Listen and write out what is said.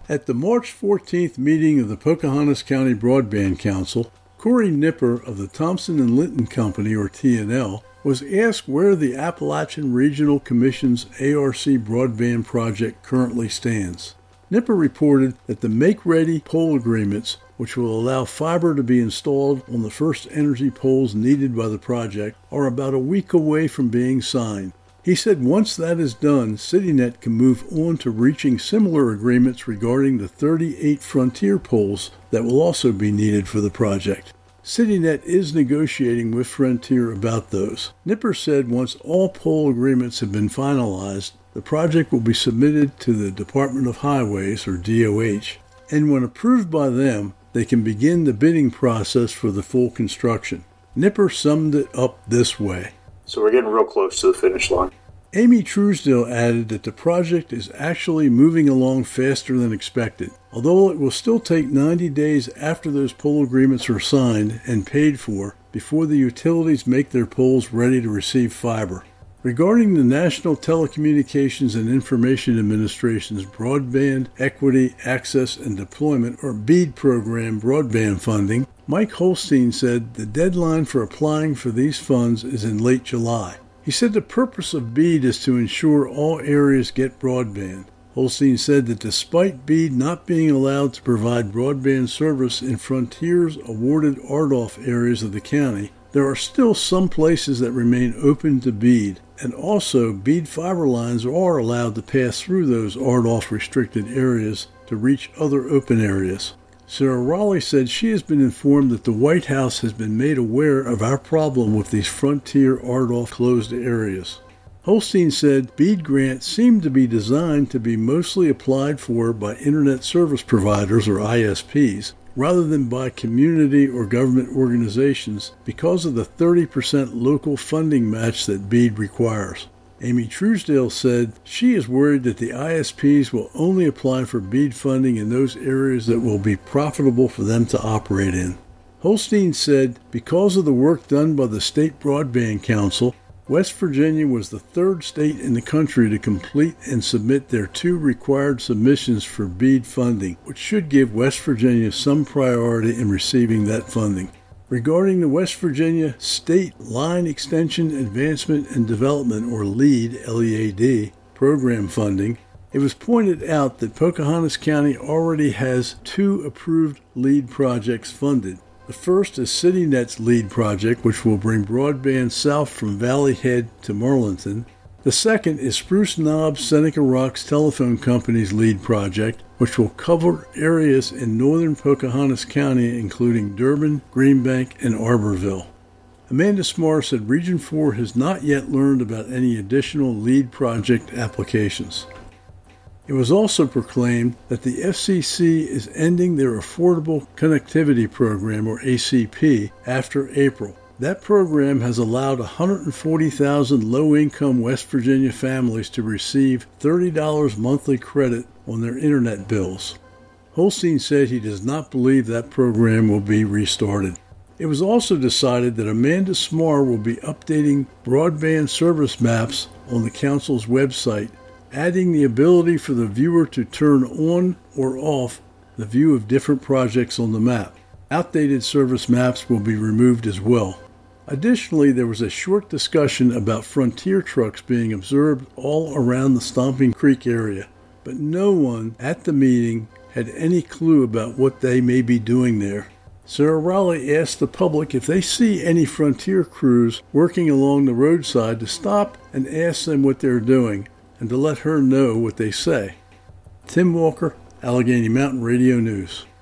At the March 14th meeting of the Pocahontas County Broadband Council, Corey Nipper of the Thompson and Linton Company, or T&L, was asked where the Appalachian Regional Commission's ARC broadband project currently stands. Nipper reported that the make-ready pole agreements, which will allow fiber to be installed on the FirstEnergy poles needed by the project, are about a week away from being signed. He said once that is done, CityNet can move on to reaching similar agreements regarding the 38 Frontier poles that will also be needed for the project. CityNet is negotiating with Frontier about those. Nipper said once all pole agreements have been finalized, the project will be submitted to the Department of Highways, or DOH, and when approved by them, they can begin the bidding process for the full construction. Nipper summed it up this way. So we're getting real close to the finish line. Amy Truesdale added that the project is actually moving along faster than expected, although it will still take 90 days after those pole agreements are signed and paid for before the utilities make their poles ready to receive fiber. Regarding the National Telecommunications and Information Administration's Broadband Equity, Access, and Deployment, or BEAD program broadband funding, Mike Holstein said the deadline for applying for these funds is in late July. He said the purpose of BEAD is to ensure all areas get broadband. Holstein said that despite BEAD not being allowed to provide broadband service in Frontier's awarded RDOF areas of the county, there are still some places that remain open to BEAD, and also BEAD fiber lines are allowed to pass through those RDOF restricted areas to reach other open areas. Sarah Raleigh said she has been informed that the White House has been made aware of our problem with these Frontier RDOF closed areas. Holstein said BEAD grants seem to be designed to be mostly applied for by Internet Service Providers, or ISPs, rather than by community or government organizations because of the 30% local funding match that BEAD requires. Amy Truesdale said she is worried that the ISPs will only apply for BEAD funding in those areas that will be profitable for them to operate in. Holstein said because of the work done by the State Broadband Council, West Virginia was the third state in the country to complete and submit their 2 required submissions for BEAD funding, which should give West Virginia some priority in receiving that funding. Regarding the West Virginia State Line Extension Advancement and Development, or LEAD, L-E-A-D, program funding, it was pointed out that Pocahontas County already has 2 approved LEAD projects funded. The first is CityNet's LEAD project, which will bring broadband south from Valley Head to Marlinton. The second is Spruce Knob Seneca Rocks Telephone Company's LEAD project, which will cover areas in northern Pocahontas County, including Durbin, Greenbank, and Arborville. Amanda Smar said Region 4 has not yet learned about any additional LEAD project applications. It was also proclaimed that the FCC is ending their Affordable Connectivity Program, or ACP, after April. That program has allowed 140,000 low-income West Virginia families to receive $30 monthly credit on their internet bills. Holstein said he does not believe that program will be restarted. It was also decided that Amanda Smar will be updating broadband service maps on the council's website, adding the ability for the viewer to turn on or off the view of different projects on the map. Outdated service maps will be removed as well. Additionally, there was a short discussion about Frontier trucks being observed all around the Stomping Creek area, but no one at the meeting had any clue about what they may be doing there. Sarah Raleigh asked the public if they see any Frontier crews working along the roadside to stop and ask them what they're doing, and to let her know what they say. Tim Walker, Allegheny Mountain Radio News.